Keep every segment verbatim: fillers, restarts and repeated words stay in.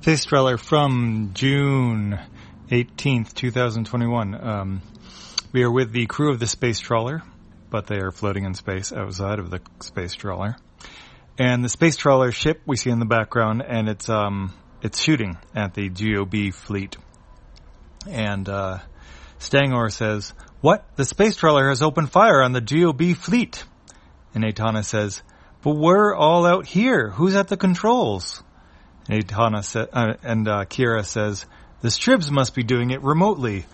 Space Trawler from June eighteenth, twenty twenty-one. Um, we are with the crew of the Space Trawler, but they are floating in space outside of the Space Trawler. And the Space Trawler ship we see in the background, and it's um it's shooting at the G O B fleet. And uh, Stangor says, "What? The Space Trawler has opened fire on the G O B fleet." And Atana says, "But we're all out here. Who's at the controls?" And Atana sa- uh, and uh, Kira says, "The Stribs must be doing it remotely.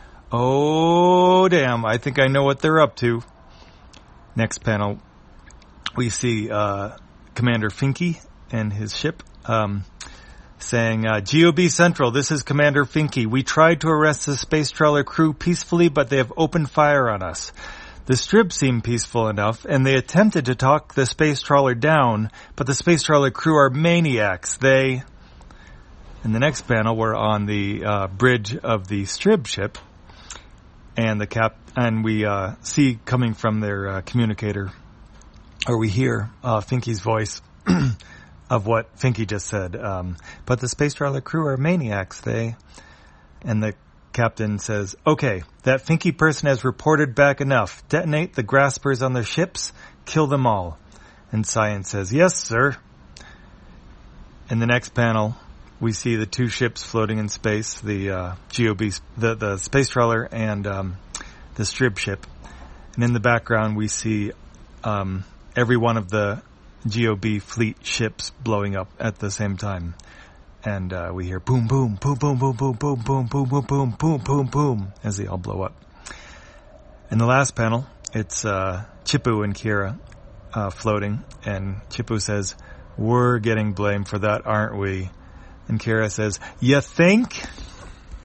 Oh, damn, I think I know what they're up to." Next panel, we see uh, Commander Finky and his ship um, saying, uh, G O B Central, this is Commander Finky. We tried to arrest the Space Trawler crew peacefully, but they have opened fire on us. The Stribs seem peaceful enough, and they attempted to talk the Space Trawler down, but the Space Trawler crew are maniacs. They... In the next panel, we're on the uh, bridge of the Strib ship, and the cap, and we uh, see coming from their uh, communicator, or we hear uh, Finky's voice of what Finky just said. Um, but the Space Trawler crew are maniacs. They, and the captain says, "Okay, that Finky person has reported back enough. Detonate the graspers on their ships. Kill them all." And Science says, "Yes, sir." In the next panel, we see the two ships floating in space, the uh, G O B, the, the Space Trawler and um, the Strib ship. And in the background, we see um, every one of the G O B fleet ships blowing up at the same time. And uh, we hear boom, boom, boom, boom, boom, boom, boom, boom, boom, boom, boom, boom, boom, boom, as they all blow up. In the last panel, it's uh, Chippu and Kira uh, floating. And Chippu says, "We're getting blamed for that, aren't we?" And Kira says, "You think?"